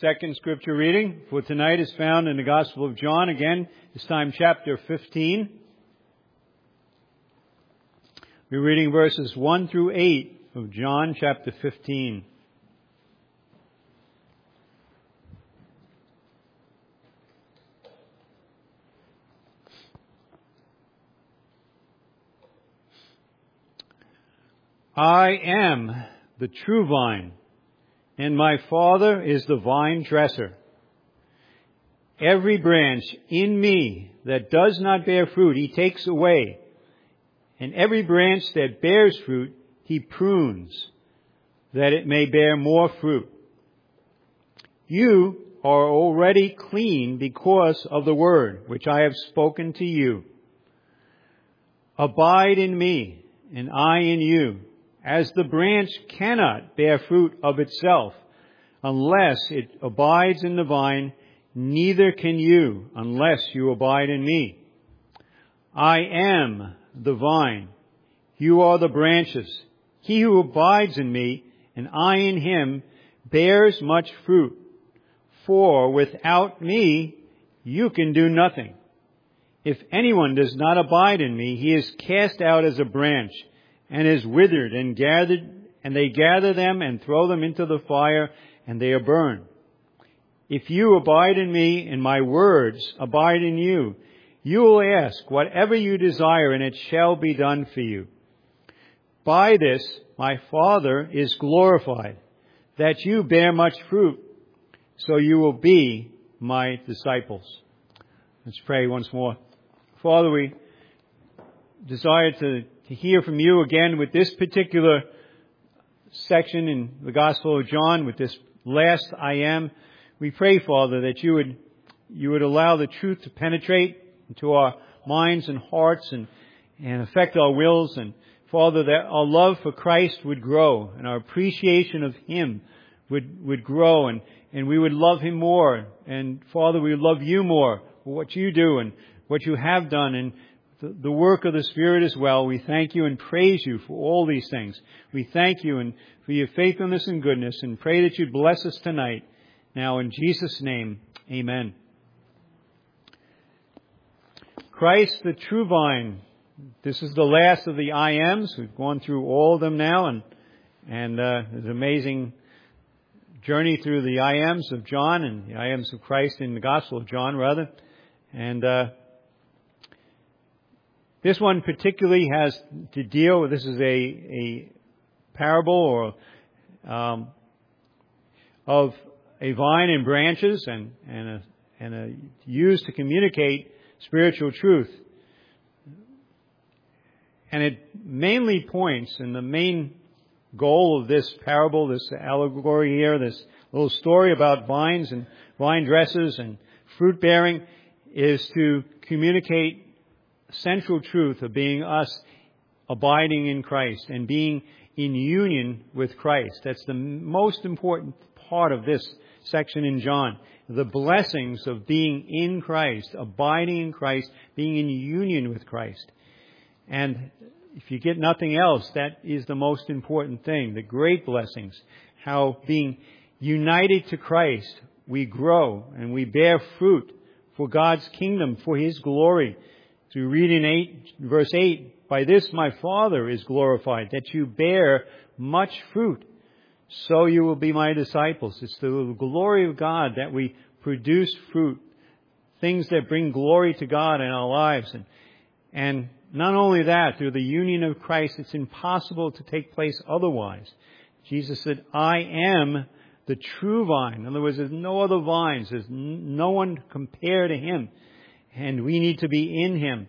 second scripture reading for tonight is found in the Gospel of John. Again, this time chapter 15. We're reading verses 1 through 8 of John chapter 15. I am the true vine, and my Father is the vine dresser. Every branch in me that does not bear fruit, He takes away. And every branch that bears fruit, He prunes, that it may bear more fruit. You are already clean because of the word which I have spoken to you. Abide in me, and I in you. As the branch cannot bear fruit of itself unless it abides in the vine, neither can you unless you abide in me. I am the vine. You are the branches. He who abides in me and I in him bears much fruit. For without me you can do nothing. If anyone does not abide in me, he is cast out as a branch and is withered and gathered, and they gather them and throw them into the fire, and they are burned. If you abide in me and my words abide in you, you will ask whatever you desire, and it shall be done for you. By this my Father is glorified, that you bear much fruit, so you will be my disciples. Let's pray once more. Father, we desire to hear from you again with this particular section in the Gospel of John, with this last I am. We pray, Father, that you would allow the truth to penetrate into our minds and hearts and affect our wills. And Father, that our love for Christ would grow and our appreciation of Him would grow, and we would love Him more. And Father, we would love you more for what you do and what you have done, and the work of the Spirit as well. We thank you and praise you for all these things. We thank you and for your faithfulness and goodness, and pray that you'd bless us tonight. Now in Jesus' name, amen. Christ, the true vine. This is the last of the I ams. We've gone through all of them now, and there's an amazing journey through the I ams of John and the I ams of Christ in the Gospel of John, rather. And this one particularly has to deal with, this is a parable or of a vine and branches and used to communicate spiritual truth. And it mainly points, and the main goal of this parable, this allegory here, this little story about vines and vine dressers and fruit bearing, is to communicate central truth of being us abiding in Christ and being in union with Christ. That's the most important part of this section in John. The blessings of being in Christ, abiding in Christ, being in union with Christ. And if you get nothing else, that is the most important thing. The great blessings. How being united to Christ, we grow and we bear fruit for God's kingdom, for His glory. So we read in verse 8, by this my Father is glorified, that you bear much fruit, so you will be my disciples. It's the glory of God that we produce fruit, things that bring glory to God in our lives. And not only that, through the union of Christ, it's impossible to take place otherwise. Jesus said, I am the true vine. In other words, there's no other vines. There's no one compared to Him. And we need to be in Him.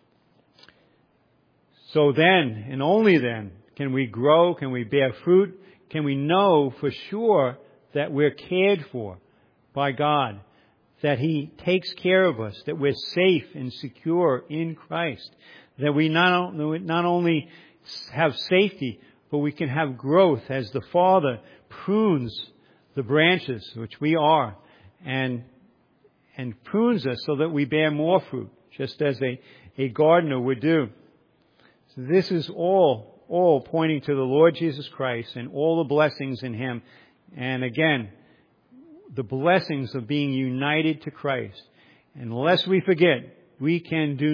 So then, and only then, can we grow, can we bear fruit, can we know for sure that we're cared for by God, that He takes care of us, that we're safe and secure in Christ, that we not only have safety, but we can have growth as the Father prunes the branches, which we are, and prunes us so that we bear more fruit, just as a gardener would do. So this is all pointing to the Lord Jesus Christ and all the blessings in Him. And again, the blessings of being united to Christ. And lest we forget, we can do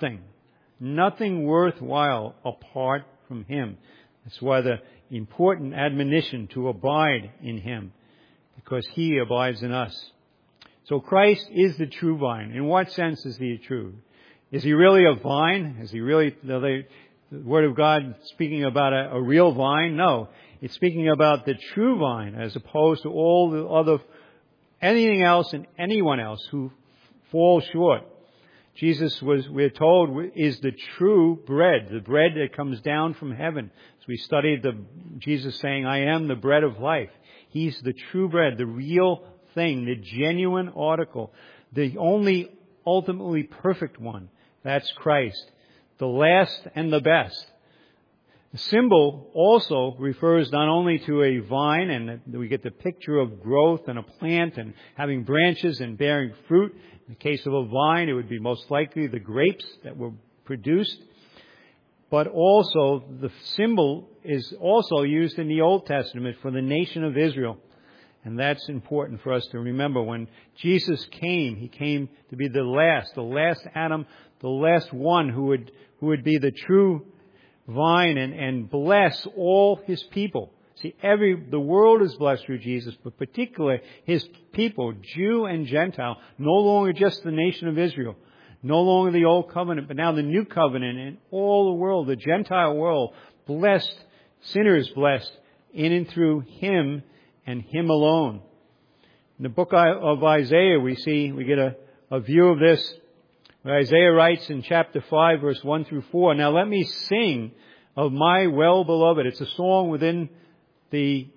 nothing worthwhile apart from Him. That's why the important admonition to abide in Him, because He abides in us. So Christ is the true vine. In what sense is He true? Is He really a vine? Is He really, the Word of God speaking about a real vine? No. It's speaking about the true vine as opposed to all the other, anything else and anyone else who falls short. Jesus we're told, is the true bread, the bread that comes down from heaven. So we studied Jesus saying, I am the bread of life. He's the true bread, the real thing, the genuine article, the only ultimately perfect one. That's Christ, the last and the best. The symbol also refers not only to a vine, and we get the picture of growth and a plant and having branches and bearing fruit. In the case of a vine, it would be most likely the grapes that were produced. But also, the symbol is also used in the Old Testament for the nation of Israel. And that's important for us to remember. When Jesus came, He came to be the last Adam, the last one who would be the true vine and bless all His people. See, the world is blessed through Jesus, but particularly His people, Jew and Gentile, no longer just the nation of Israel, no longer the old covenant, but now the new covenant, and all the world, the Gentile world, blessed, sinners blessed in and through Him and Him alone. In the book of Isaiah, we get a view of this. Isaiah writes in chapter 5, verse 1 through 4, Now let me sing of my well-beloved. It's a song within the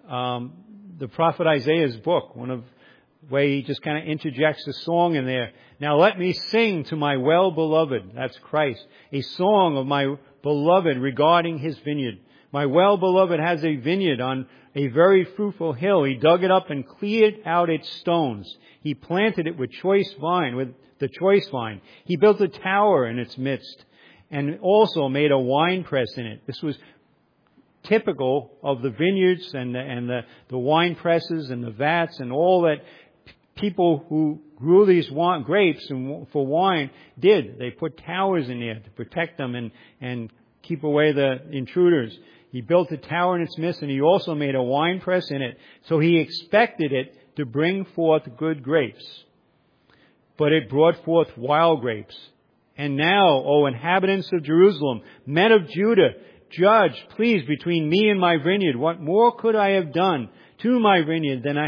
prophet Isaiah's book, one of where he just kind of interjects a song in there. Now let me sing to my well-beloved, that's Christ, a song of my beloved regarding His vineyard. My well-beloved has a vineyard on a very fruitful hill. He dug it up and cleared out its stones. He planted it with the choice vine. He built a tower in its midst and also made a wine press in it. This was typical of the vineyards and the wine presses and the vats and all that people who grew these grapes for wine did. They put towers in there to protect them and keep away the intruders. He built a tower in its midst, and He also made a wine press in it. So He expected it to bring forth good grapes. But it brought forth wild grapes. And now, O inhabitants of Jerusalem, men of Judah, judge, please, between me and my vineyard. What more could I have done to my vineyard than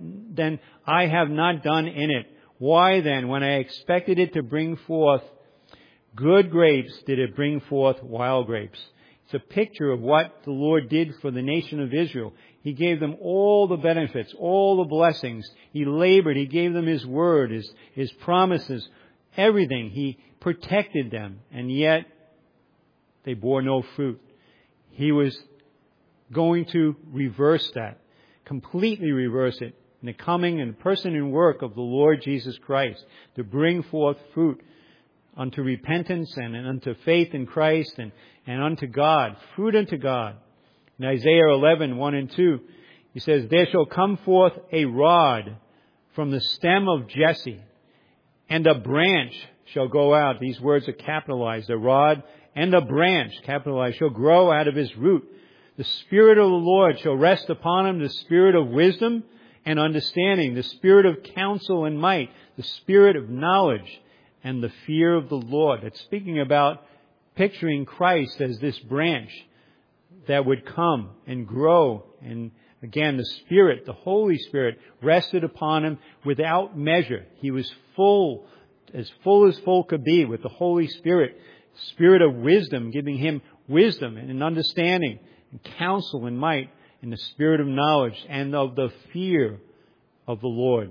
I have not done in it? Why then, when I expected it to bring forth good grapes, did it bring forth wild grapes? It's a picture of what the Lord did for the nation of Israel. He gave them all the benefits, all the blessings. He labored. He gave them His word, His promises, everything. He protected them, and yet they bore no fruit. He was going to reverse that, completely reverse it, in the coming and person and work of the Lord Jesus Christ, to bring forth fruit unto repentance and unto faith in Christ and unto God, fruit unto God. In Isaiah 11, 1 and 2, He says, There shall come forth a rod from the stem of Jesse, and a branch shall go out. These words are capitalized. A rod and a branch, capitalized, shall grow out of his root. The Spirit of the Lord shall rest upon him, the Spirit of wisdom and understanding, the Spirit of counsel and might, the Spirit of knowledge and the fear of the Lord. It's speaking about picturing Christ as this branch that would come and grow. And again, the Spirit, the Holy Spirit, rested upon him without measure. He was full as full could be with the Holy Spirit. Spirit of wisdom, giving him wisdom and understanding and counsel and might, and the Spirit of knowledge and of the fear of the Lord.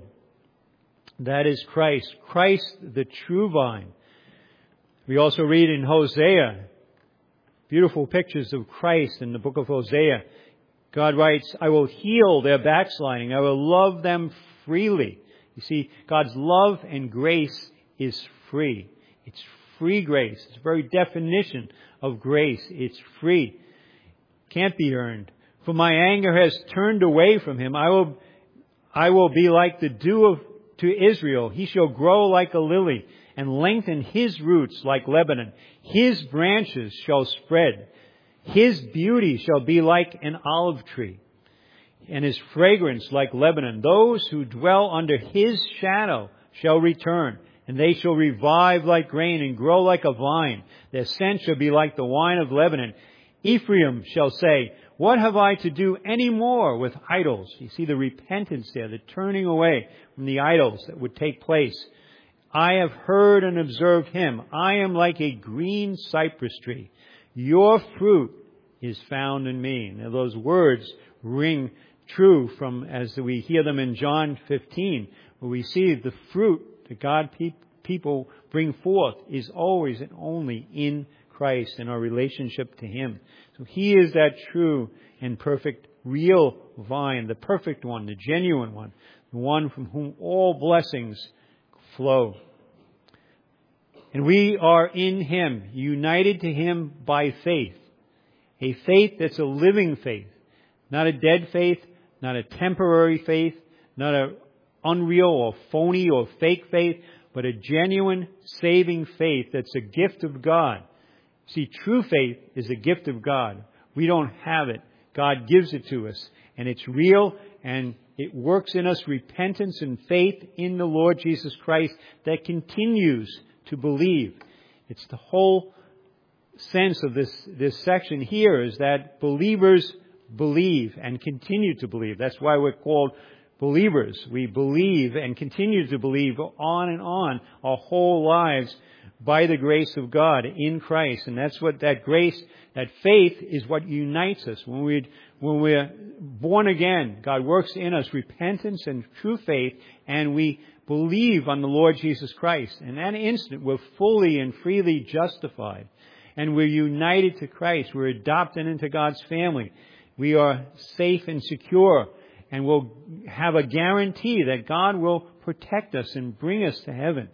That is Christ. Christ, the true vine. We also read in Hosea, beautiful pictures of Christ in the book of Hosea. God writes, I will heal their backsliding. I will love them freely. You see, God's love and grace is free. It's free grace. It's the very definition of grace. It's free. Can't be earned. For my anger has turned away from him. I I will be like the dew to Israel. He shall grow like a lily and lengthen his roots like Lebanon. His branches shall spread. His beauty shall be like an olive tree, and his fragrance like Lebanon. Those who dwell under his shadow shall return, and they shall revive like grain and grow like a vine. Their scent shall be like the wine of Lebanon. Ephraim shall say, what have I to do any more with idols? You see the repentance there, the turning away from the idols that would take place. I have heard and observed him. I am like a green cypress tree. Your fruit is found in me. Now those words ring true from as we hear them in John 15, where we see the fruit that God people bring forth is always and only in Christ and our relationship to him. So he is that true and perfect, real vine, the perfect one, the genuine one, the one from whom all blessings flow. And we are in him, united to him by faith. A faith that's a living faith, not a dead faith, not a temporary faith, not an unreal or phony or fake faith, but a genuine saving faith that's a gift of God. See, true faith is a gift of God. We don't have it. God gives it to us. And it's real, and it works in us repentance and faith in the Lord Jesus Christ that continues to believe. It's the whole sense of this section here is that believers believe and continue to believe. That's why we're called believers. We believe and continue to believe on and on our whole lives by the grace of God in Christ. And that's what that grace, that faith is what unites us. When we're born again, God works in us repentance and true faith, and we believe on the Lord Jesus Christ. In that instant, we're fully and freely justified. And we're united to Christ. We're adopted into God's family. We are safe and secure. And we'll have a guarantee that God will protect us and bring us to heaven.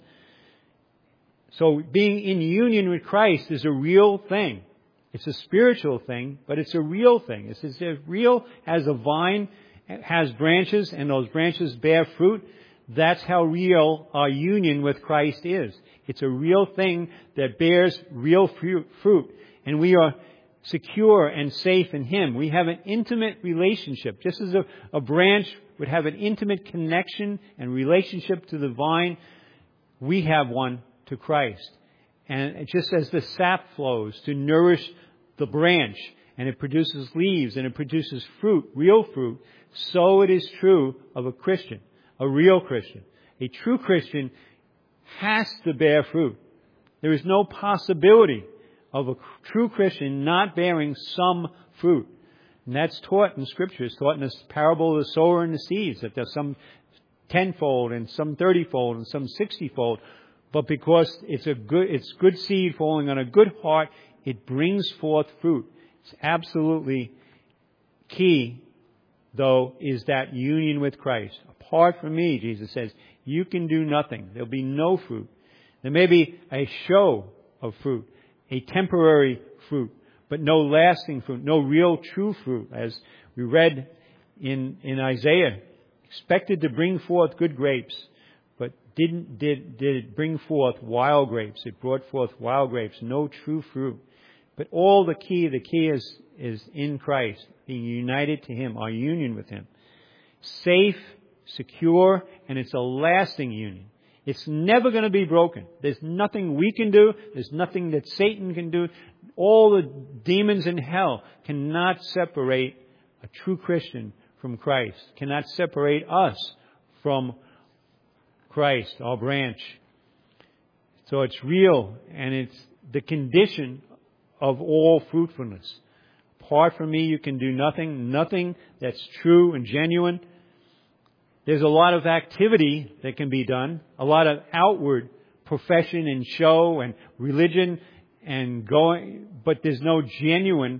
So being in union with Christ is a real thing. It's a spiritual thing, but it's a real thing. It's as real as a vine has branches and those branches bear fruit. That's how real our union with Christ is. It's a real thing that bears real fruit. And we are secure and safe in him. We have an intimate relationship. Just as a branch would have an intimate connection and relationship to the vine, we have one to Christ. And just as the sap flows to nourish the branch, and it produces leaves and it produces fruit, real fruit, so it is true of a Christian, a real Christian. A true Christian has to bear fruit. There is no possibility of a true Christian not bearing some fruit. And that's taught in Scripture. It's taught in this parable of the sower and the seeds, that there's some 10-fold and some 30-fold and some 60-fold. But because it's good seed falling on a good heart, it brings forth fruit. It's absolutely key, though, is that union with Christ. Apart from me, Jesus says, you can do nothing. There'll be no fruit. There may be a show of fruit, a temporary fruit, but no lasting fruit, no real true fruit. As we read in Isaiah, expected to bring forth good grapes, but did it bring forth wild grapes? It brought forth wild grapes, no true fruit. But all the key is in Christ, being united to him, our union with him. Safe, secure, and it's a lasting union. It's never going to be broken. There's nothing we can do. There's nothing that Satan can do. All the demons in hell cannot separate a true Christian from Christ, cannot separate us from Christ, our branch. So it's real, and it's the condition of all fruitfulness. Apart from me, you can do nothing. Nothing that's true and genuine. There's a lot of activity that can be done, a lot of outward profession and show and religion and going, but there's no genuine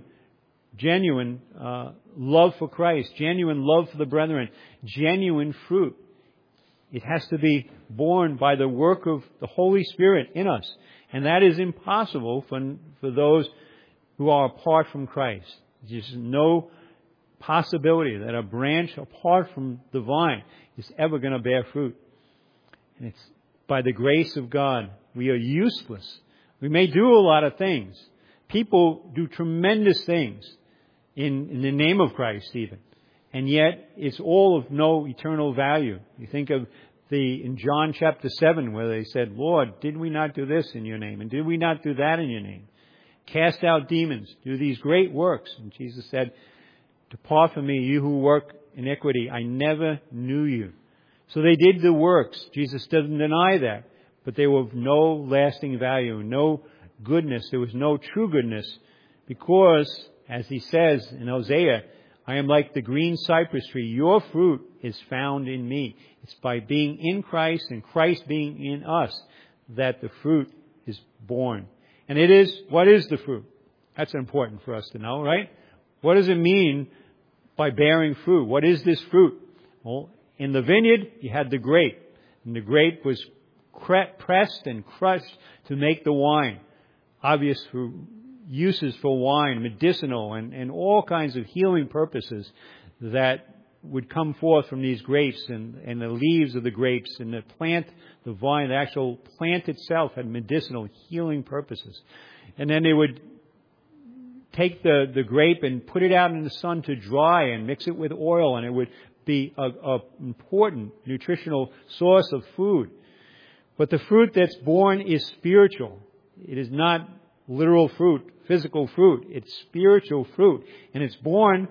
love for Christ, genuine love for the brethren, genuine fruit. It has to be born by the work of the Holy Spirit in us. And that is impossible for those who are apart from Christ. There's no possibility that a branch apart from the vine is ever going to bear fruit. And it's by the grace of God. We are useless. We may do a lot of things. People do tremendous things in the name of Christ even. And yet, it's all of no eternal value. You think of in John chapter 7, where they said, Lord, did we not do this in your name? And did we not do that in your name? Cast out demons, do these great works. And Jesus said, depart from me, you who work iniquity. I never knew you. So they did the works. Jesus doesn't deny that. But they were of no lasting value, no goodness. There was no true goodness. Because, as he says in Hosea, I am like the green cypress tree. Your fruit is found in me. It's by being in Christ and Christ being in us that the fruit is born. And what is the fruit? That's important for us to know, right? What does it mean by bearing fruit? What is this fruit? Well, in the vineyard, you had the grape. And the grape was pressed and crushed to make the wine. Obvious uses for wine, medicinal, and all kinds of healing purposes that would come forth from these grapes and the leaves of the grapes and the plant, the vine, the actual plant itself had medicinal healing purposes. And then they would take the grape and put it out in the sun to dry and mix it with oil, and it would be an important nutritional source of food. But the fruit that's born is spiritual. It is not literal fruit, physical fruit. It's spiritual fruit. And it's born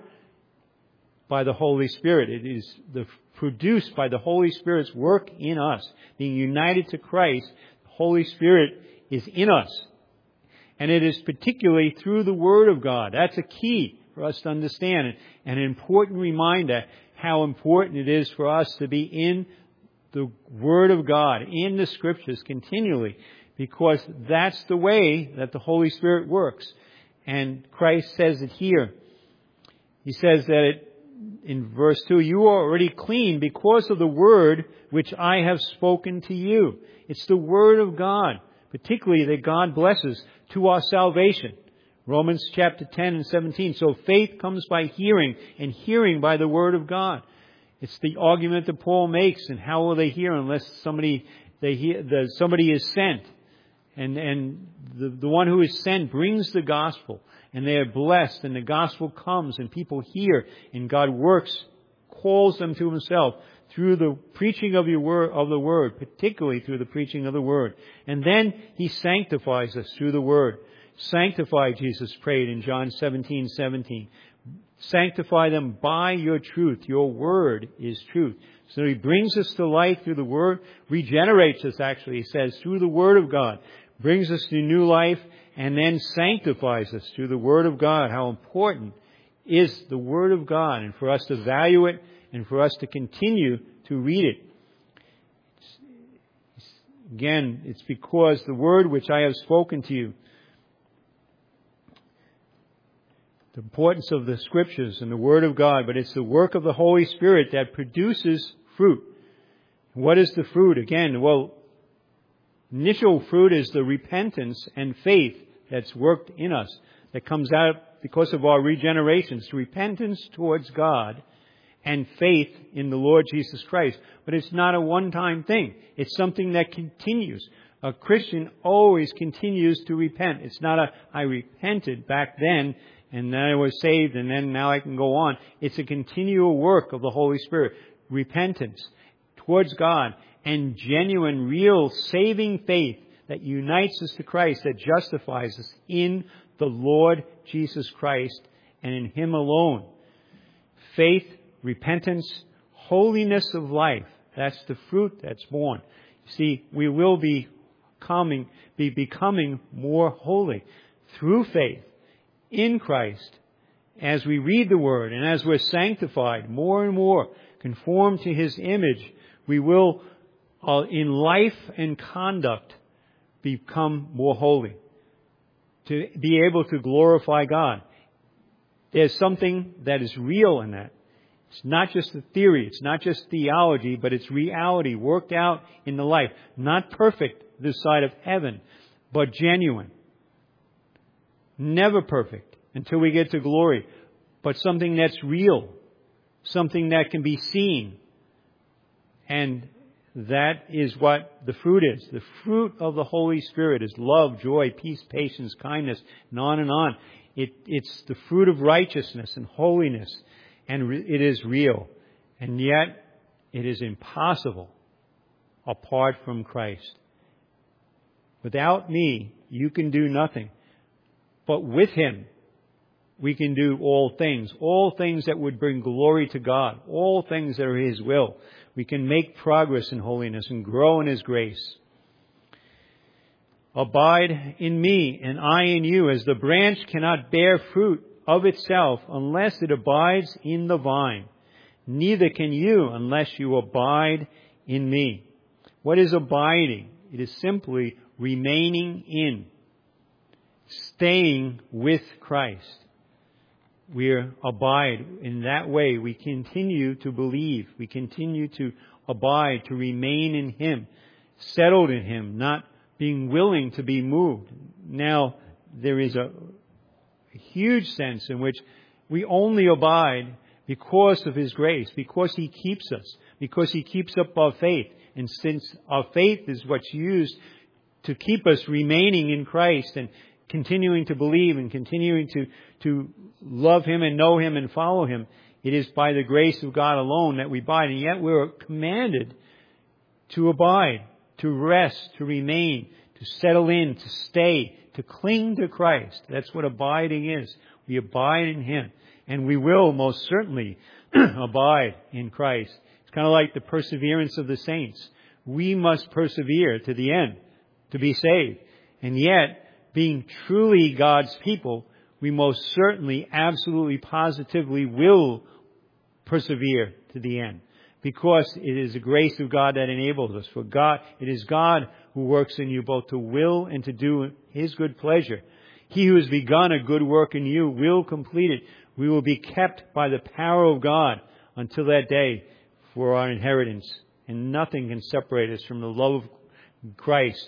by the Holy Spirit. It is produced by the Holy Spirit's work in us. Being united to Christ, the Holy Spirit is in us. And it is particularly through the Word of God. That's a key for us to understand. And an important reminder how important it is for us to be in the Word of God, in the Scriptures continually. Because that's the way that the Holy Spirit works. And Christ says it here. He says that in verse 2, you are already clean because of the word which I have spoken to you. It's the Word of God, particularly that God blesses to our salvation. Romans chapter 10 and 17. So faith comes by hearing, and hearing by the Word of God. It's the argument that Paul makes, and how will they hear unless somebody is sent? And the one who is sent brings the gospel, and they are blessed, and the gospel comes, and people hear, and God works, calls them to Himself through the preaching of the Word, particularly through the preaching of the Word. And then He sanctifies us through the Word. Sanctify, Jesus prayed in John 17:17. Sanctify them by your truth. Your Word is truth. So He brings us to life through the Word, regenerates us, actually, He says, through the Word of God, brings us to new life, and then sanctifies us through the Word of God. How important is the Word of God, and for us to value it, and for us to continue to read it. Again, it's because the Word which I have spoken to you, the importance of the Scriptures and the Word of God, but it's the work of the Holy Spirit that produces fruit. What is the fruit? Again, well, initial fruit is the repentance and faith that's worked in us, that comes out because of our regeneration. It's repentance towards God and faith in the Lord Jesus Christ. But it's not a one-time thing. It's something that continues. A Christian always continues to repent. It's not I repented back then, and then I was saved, and then now I can go on. It's a continual work of the Holy Spirit. Repentance towards God and genuine, real, saving faith that unites us to Christ, that justifies us in the Lord Jesus Christ and in Him alone. Faith, repentance, holiness of life. That's the fruit that's born. You see, we will be becoming more holy through faith in Christ as we read the Word and as we're sanctified more and more, conformed to His image. We will, in life and conduct, become more holy, to be able to glorify God. There's something that is real in that. It's not just a theory, it's not just theology, but it's reality worked out in the life. Not perfect this side of heaven, but genuine. Never perfect until we get to glory, but something that's real, something that can be seen. And that is what the fruit is. The fruit of the Holy Spirit is love, joy, peace, patience, kindness, and on and on. It's the fruit of righteousness and holiness, and it is real. And yet, it is impossible apart from Christ. Without me, you can do nothing. But with Him, we can do all things that would bring glory to God, all things that are His will. We can make progress in holiness and grow in His grace. Abide in me, and I in you, as the branch cannot bear fruit of itself unless it abides in the vine. Neither can you unless you abide in me. What is abiding? It is simply remaining in, staying with Christ. We abide in that way. We continue to believe. We continue to abide, to remain in Him, settled in Him, not being willing to be moved. Now, there is a huge sense in which we only abide because of His grace, because He keeps us, because He keeps up our faith. And since our faith is what's used to keep us remaining in Christ and continuing to believe and continuing to love Him and know Him and follow Him, it is by the grace of God alone that we abide. And yet we're commanded to abide, to rest, to remain, to settle in, to stay, to cling to Christ. That's what abiding is. We abide in Him. And we will most certainly abide in Christ. It's kind of like the perseverance of the saints. We must persevere to the end to be saved. And yet, being truly God's people, we most certainly, absolutely, positively will persevere to the end. Because it is the grace of God that enables us. For God, it is God who works in you both to will and to do His good pleasure. He who has begun a good work in you will complete it. We will be kept by the power of God until that day for our inheritance. And nothing can separate us from the love of Christ.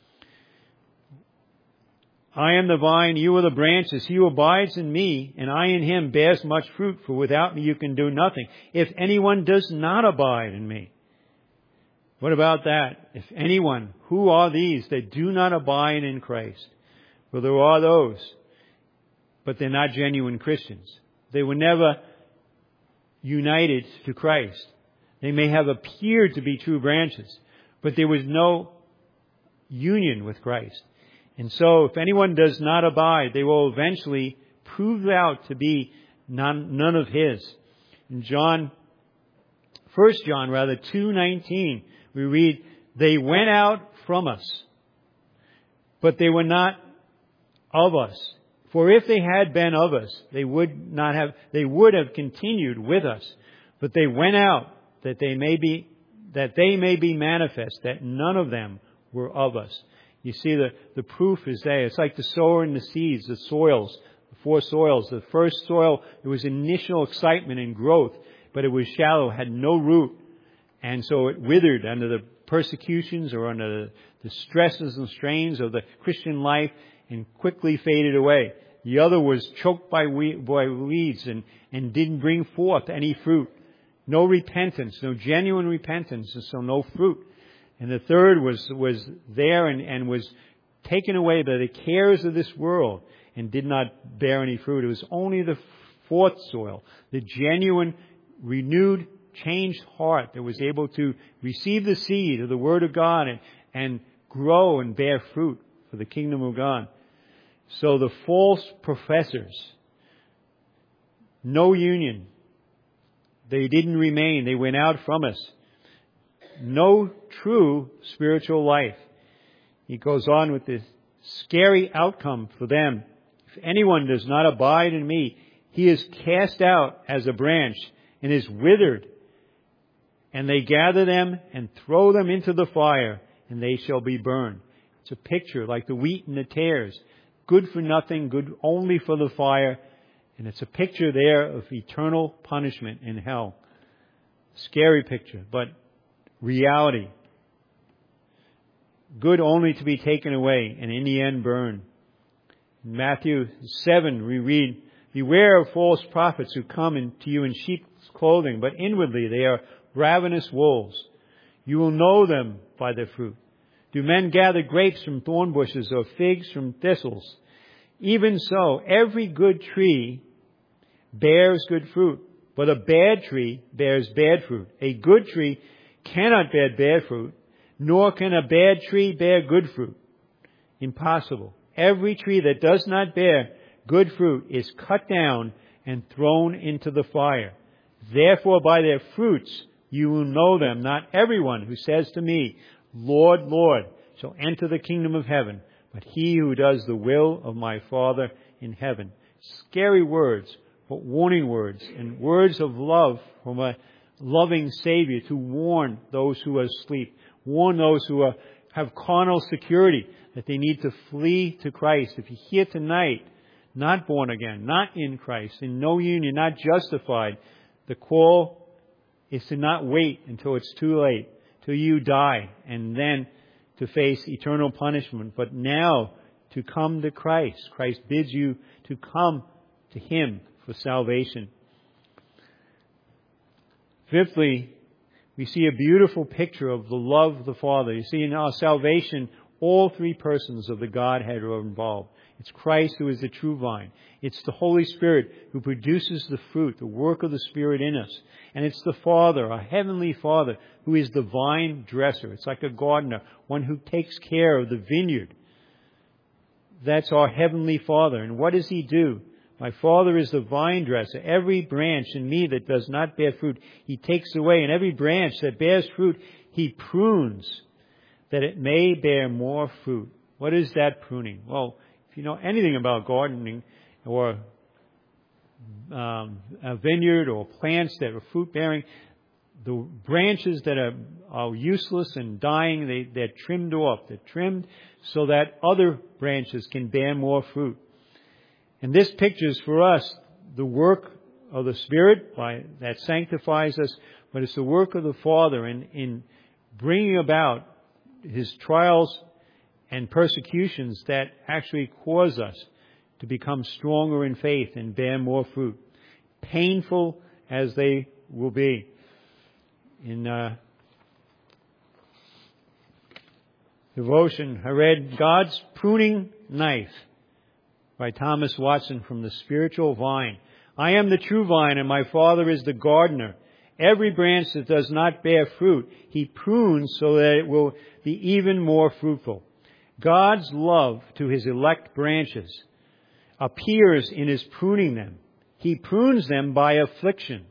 I am the vine, you are the branches. He who abides in me, and I in him, bears much fruit, for without me you can do nothing. If anyone does not abide in me. What about that? If anyone, who are these that do not abide in Christ? Well, there are those, but they're not genuine Christians. They were never united to Christ. They may have appeared to be true branches, but there was no union with Christ. And so, if anyone does not abide, they will eventually prove out to be none of His. In 1 John 2:19, we read, "They went out from us, but they were not of us. For if they had been of us, they would have continued with us. But they went out that they may be manifest that none of them were of us." You see, the proof is there. It's like the sower and the seeds, the soils, the four soils. The first soil, there was initial excitement and growth, but it was shallow, had no root. And so it withered under the persecutions or under the stresses and strains of the Christian life and quickly faded away. The other was choked by weeds and didn't bring forth any fruit. No repentance, no genuine repentance, and so no fruit. And the third was there and was taken away by the cares of this world and did not bear any fruit. It was only the fourth soil, the genuine, renewed, changed heart that was able to receive the seed of the Word of God and grow and bear fruit for the kingdom of God. So the false professors, no union. They didn't remain. They went out from us. No true spiritual life. He goes on with this scary outcome for them. If anyone does not abide in me, he is cast out as a branch and is withered. And they gather them and throw them into the fire, and they shall be burned. It's a picture like the wheat and the tares. Good for nothing, good only for the fire. And it's a picture there of eternal punishment in hell. Scary picture, but reality. Good only to be taken away and in the end burned. In Matthew 7 we read, Beware of false prophets who come to you in sheep's clothing, but inwardly they are ravenous wolves. You will know them by their fruit. Do men gather grapes from thorn bushes or figs from thistles? Even so, every good tree bears good fruit, but a bad tree bears bad fruit. A good tree cannot bear bad fruit, nor can a bad tree bear good fruit. Impossible. Every tree that does not bear good fruit is cut down and thrown into the fire. Therefore, by their fruits you will know them. Not everyone who says to me, Lord, Lord, shall enter the kingdom of heaven, but he who does the will of my Father in heaven. Scary words, but warning words, and words of love from a loving Savior to warn those who are asleep, warn those who have carnal security that they need to flee to Christ. If you're here tonight, not born again, not in Christ, in no union, not justified, the call is to not wait until it's too late, till you die, and then to face eternal punishment, but now to come to Christ. Christ bids you to come to Him for salvation. Fifthly, we see a beautiful picture of the love of the Father. You see, in our salvation, all three persons of the Godhead are involved. It's Christ who is the true vine. It's the Holy Spirit who produces the fruit, the work of the Spirit in us. And it's the Father, our Heavenly Father, who is the vine dresser. It's like a gardener, one who takes care of the vineyard. That's our Heavenly Father. And what does He do? My Father is the vine dresser. Every branch in me that does not bear fruit, He takes away. And every branch that bears fruit, He prunes, that it may bear more fruit. What is that pruning? Well, if you know anything about gardening or a vineyard or plants that are fruit-bearing, the branches that are useless and dying, they're trimmed off. They're trimmed so that other branches can bear more fruit. And this pictures for us the work of the Spirit that sanctifies us, but it's the work of the Father in bringing about His trials and persecutions that actually cause us to become stronger in faith and bear more fruit, painful as they will be. In devotion, I read God's Pruning Knife by Thomas Watson from The Spiritual Vine. I am the true vine, and my Father is the gardener. Every branch that does not bear fruit, He prunes so that it will be even more fruitful. God's love to His elect branches appears in His pruning them. He prunes them by affliction.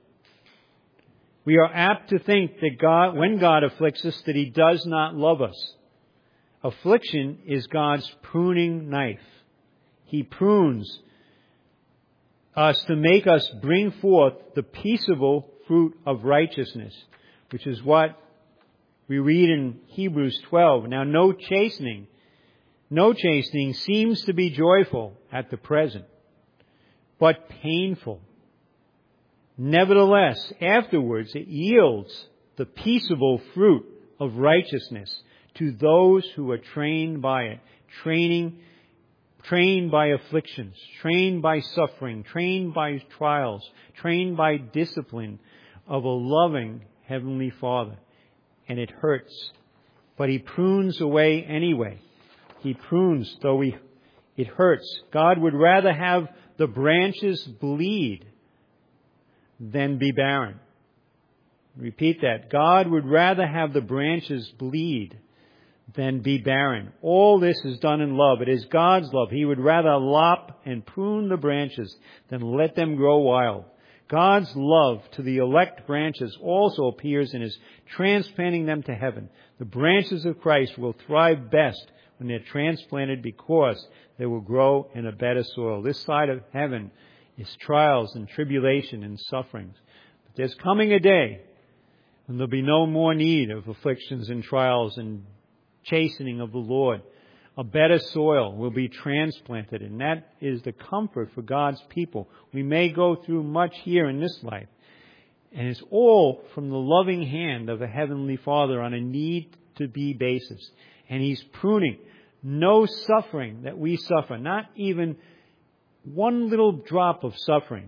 We are apt to think that when God afflicts us, that He does not love us. Affliction is God's pruning knife. He prunes us to make us bring forth the peaceable fruit of righteousness, which is what we read in Hebrews 12. Now, no chastening seems to be joyful at the present, but painful. Nevertheless, afterwards it yields the peaceable fruit of righteousness to those who are trained by it, trained by afflictions, trained by suffering, trained by trials, trained by discipline of a loving Heavenly Father. And it hurts, but He prunes away anyway. He prunes, though it hurts. God would rather have the branches bleed than be barren. Repeat that. God would rather have the branches bleed than be barren. All this is done in love. It is God's love. He would rather lop and prune the branches than let them grow wild. God's love to the elect branches also appears in His transplanting them to heaven. The branches of Christ will thrive best when they're transplanted because they will grow in a better soil. This side of heaven is trials and tribulation and sufferings. But there's coming a day when there'll be no more need of afflictions and trials and chastening of the Lord. A better soil will be transplanted, and that is the comfort for God's people. We may go through much here in this life, and it's all from the loving hand of a Heavenly Father on a need-to-be basis. And He's pruning. No suffering that we suffer, not even one little drop of suffering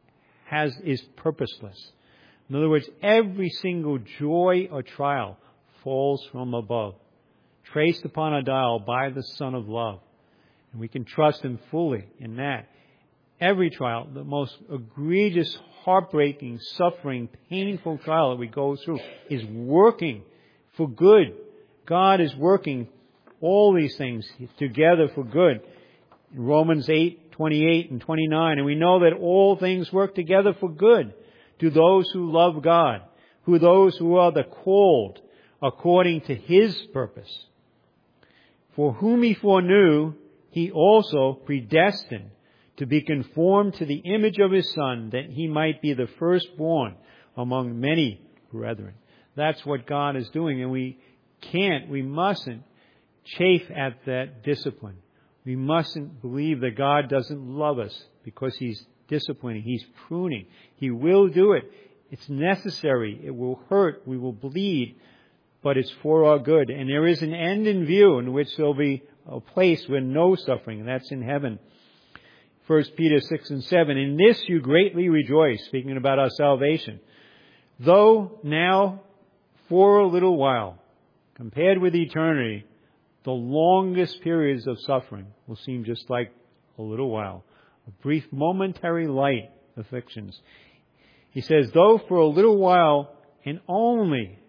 is purposeless. In other words, every single joy or trial falls from above, traced upon a dial by the Son of Love. And we can trust Him fully in that. Every trial, the most egregious, heartbreaking, suffering, painful trial that we go through is working for good. God is working all these things together for good. In Romans 8:28 and 29, and we know that all things work together for good to those who love God, those who are the called according to His purpose. For whom He foreknew, He also predestined to be conformed to the image of His Son, that He might be the firstborn among many brethren. That's what God is doing, and we mustn't chafe at that discipline. We mustn't believe that God doesn't love us because He's disciplining, He's pruning. He will do it. It's necessary. It will hurt. We will bleed. But it's for our good. And there is an end in view in which there will be a place where no suffering, and that's in heaven. 1 Peter 6 and 7, in this you greatly rejoice, speaking about our salvation. Though now, for a little while, compared with eternity, the longest periods of suffering will seem just like a little while. A brief momentary light afflictions. He says, though for a little while, and only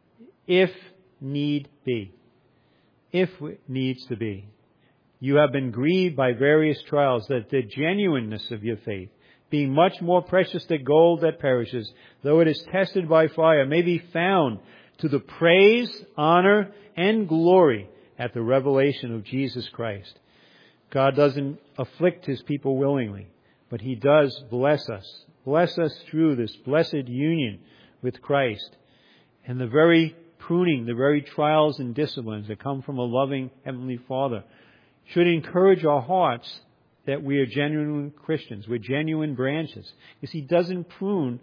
if need be. If it needs to be. You have been grieved by various trials, that the genuineness of your faith, being much more precious than gold that perishes, though it is tested by fire, may be found to the praise, honor, and glory at the revelation of Jesus Christ. God doesn't afflict His people willingly, but He does bless us. Bless us through this blessed union with Christ. And the very pruning, the very trials and disciplines that come from a loving Heavenly Father should encourage our hearts that we are genuine Christians. We're genuine branches. Because He doesn't prune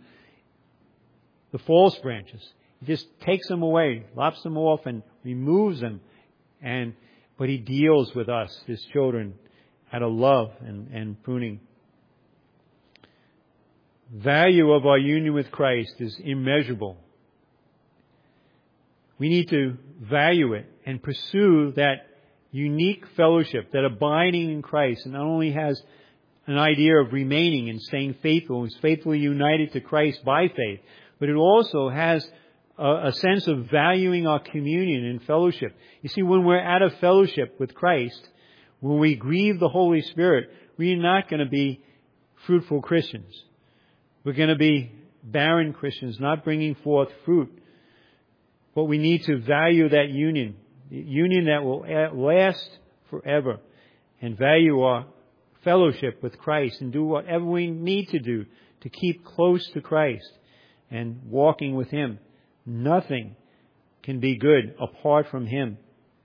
the false branches. He just takes them away, lops them off, and removes them. But He deals with us, His children, out of love and pruning. Value of our union with Christ is immeasurable. We need to value it and pursue that unique fellowship, that abiding in Christ, and not only has an idea of remaining and staying faithful, and faithfully united to Christ by faith, but it also has a sense of valuing our communion and fellowship. You see, when we're out of fellowship with Christ, when we grieve the Holy Spirit, we're not going to be fruitful Christians. We're going to be barren Christians, not bringing forth fruit. But we need to value that union, the union that will last forever, and value our fellowship with Christ and do whatever we need to do to keep close to Christ and walking with Him. Nothing can be good apart from Him.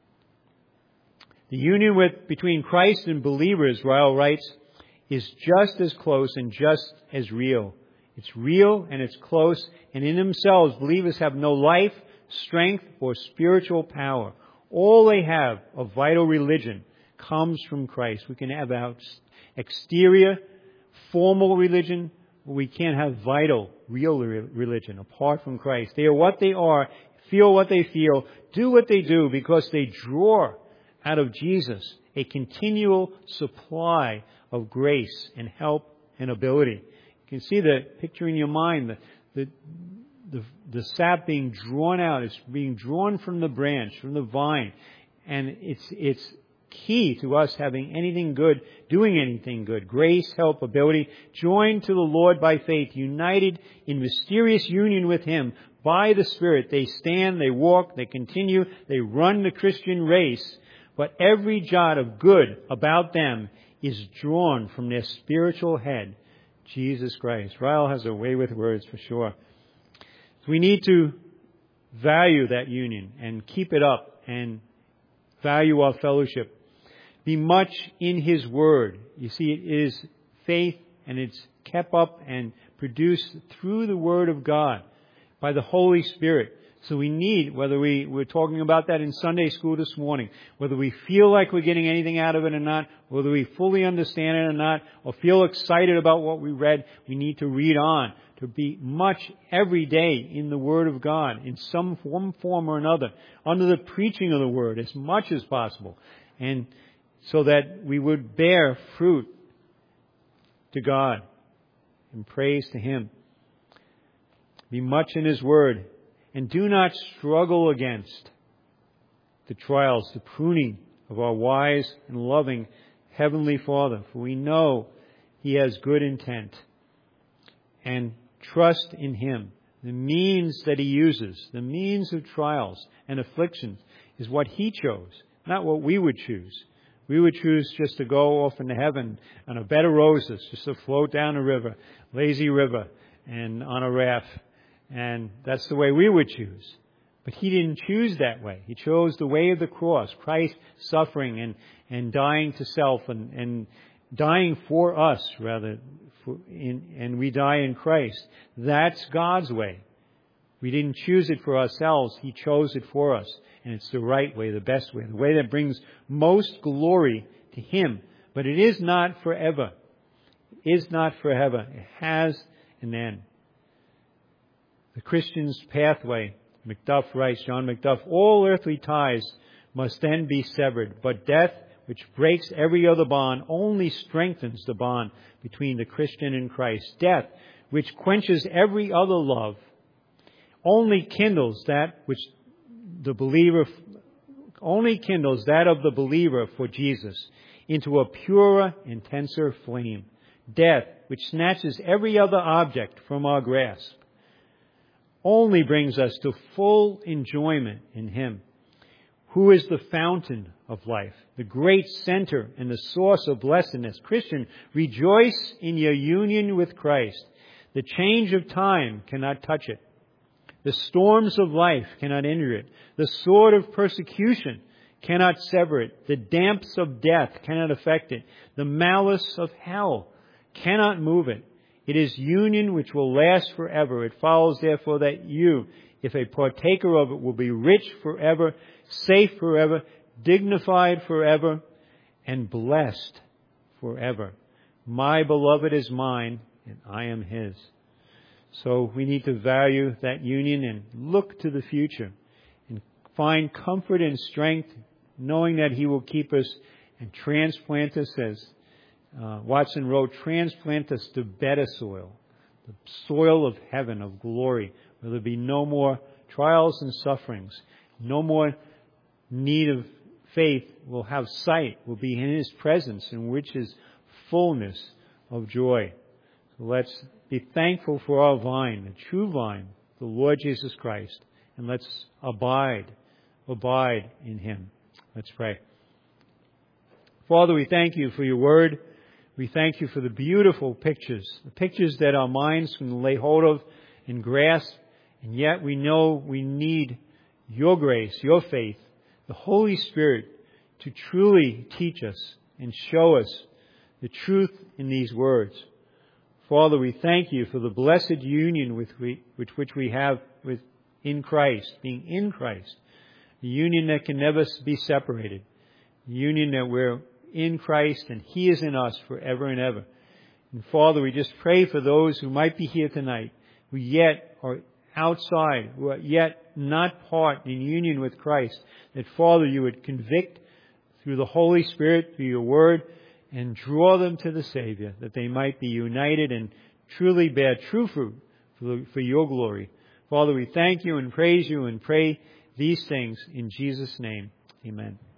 The union between Christ and believers, Ryle writes, is just as close and just as real. It's real and it's close, and in themselves, believers have no life, strength, or spiritual power. All they have of vital religion comes from Christ. We can have exterior, formal religion, but we can't have vital, real religion apart from Christ. They are what they are, feel what they feel, do what they do because they draw out of Jesus a continual supply of grace and help and ability. You can see the picture in your mind, the sap being drawn out. It's being drawn from the branch, from the vine. And it's key to us having anything good, doing anything good. Grace, help, ability, joined to the Lord by faith, united in mysterious union with Him by the Spirit. They stand, they walk, they continue, they run the Christian race. But every jot of good about them is drawn from their spiritual head, Jesus Christ. Ryle has a way with words for sure. So we need to value that union and keep it up and value our fellowship. Be much in His Word. You see, it is faith, and it's kept up and produced through the Word of God by the Holy Spirit. So we need, whether we're talking about that in Sunday school this morning, whether we feel like we're getting anything out of it or not, whether we fully understand it or not, or feel excited about what we read, we need to read on, to be much every day in the Word of God, in one form or another, under the preaching of the Word as much as possible, and so that we would bear fruit to God and praise to Him. Be much in His Word, and do not struggle against the trials, the pruning of our wise and loving Heavenly Father, for we know He has good intent. And trust in Him. The means that He uses, the means of trials and afflictions, is what He chose, not what we would choose. We would choose just to go off into heaven on a bed of roses, just to float down a river, lazy river, and on a raft. And that's the way we would choose. But He didn't choose that way. He chose the way of the cross, Christ suffering and dying to self and dying for us, rather, and we die in Christ. That's God's way. We didn't choose it for ourselves. He chose it for us. And it's the right way, the best way, the way that brings most glory to Him. But it is not forever. It is not forever. It has an end. The Christian's pathway, Macduff writes, John Macduff, all earthly ties must then be severed, but death, which breaks every other bond, only strengthens the bond between the Christian and Christ. Death, which quenches every other love, only kindles that of the believer for Jesus into a purer, intenser flame. Death, which snatches every other object from our grasp, only brings us to full enjoyment in Him, who is the fountain of life, the great center and the source of blessedness. Christian, rejoice in your union with Christ. The change of time cannot touch it. The storms of life cannot injure it. The sword of persecution cannot sever it. The damps of death cannot affect it. The malice of hell cannot move it. It is union which will last forever. It follows, therefore, that you, if a partaker of it, will be rich forever, safe forever, dignified forever, and blessed forever. My beloved is mine, and I am His. So we need to value that union and look to the future and find comfort and strength knowing that He will keep us and transplant us, as Watson wrote, transplant us to better soil, the soil of heaven, of glory, where there be no more trials and sufferings, no more need of faith. We'll have sight, we'll be in His presence, in which is fullness of joy. So let's be thankful for our vine, the true vine, the Lord Jesus Christ, and let's abide in Him. Let's pray. Father, we thank You for Your Word. We thank You for the beautiful pictures, the pictures that our minds can lay hold of and grasp, and yet we know we need Your grace, Your faith, the Holy Spirit to truly teach us and show us the truth in these words. Father, we thank You for the blessed union which we have in Christ, being in Christ, the union that can never be separated, the union that we're in Christ and He is in us forever and ever. And Father, we just pray for those who might be here tonight, who yet are outside, who are yet not part in union with Christ, that Father, You would convict through the Holy Spirit, through Your Word, and draw them to the Savior, that they might be united and truly bear true fruit for Your glory. Father, we thank You and praise You and pray these things in Jesus' name. Amen.